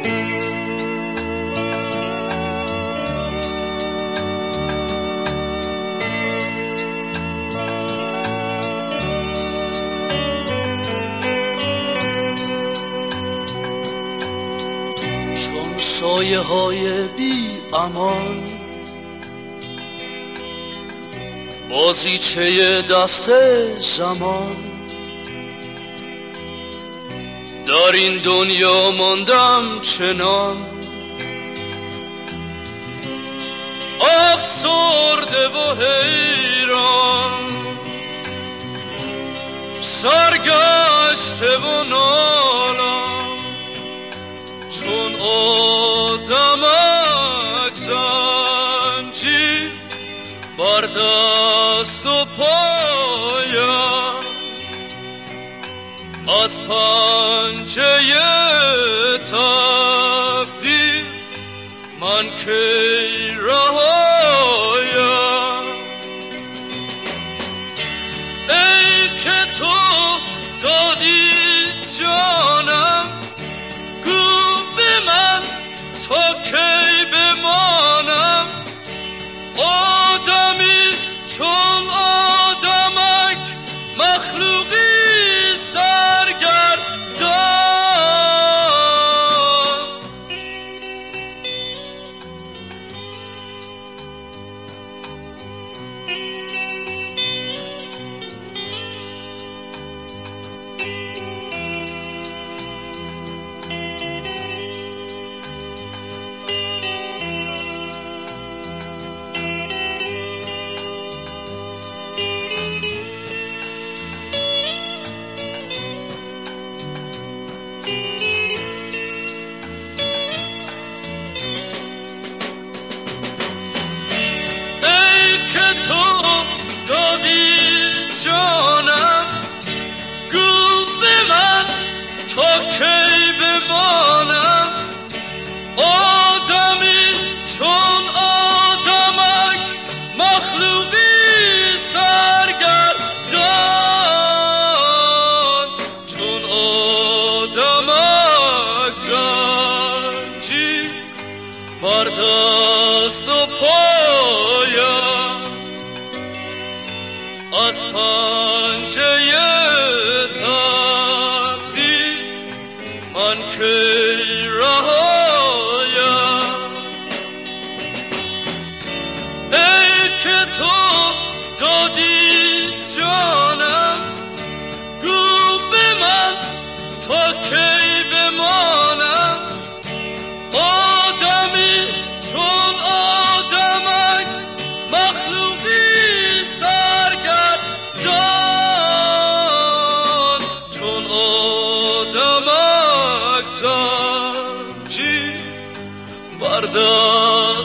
چون سایه های بی امان بازیچه دست زمان در این دنیا ماندم چنان افسرده و حیران سرگشته و نالان چون آدمک زنجیر بر دست و پایم از پنجه تقدیر من کی رهایم ای که تو دادی جانم گو به من تا کی بمانم آدمی چون آدمک مخلوقی سرگردان تو دادی جانم گو به من تا کی بمانم آدمی چون آدمک مخلوقی سرگردان چون آدمک زنجیر بر دست و پایم از پنجه تقدیر من کی رهایم ای که تو دادی جانم گو به من تا کی بمانم آدمی چون آدمک مخلوقی سرگردان چون آدمک زنجیر بر دست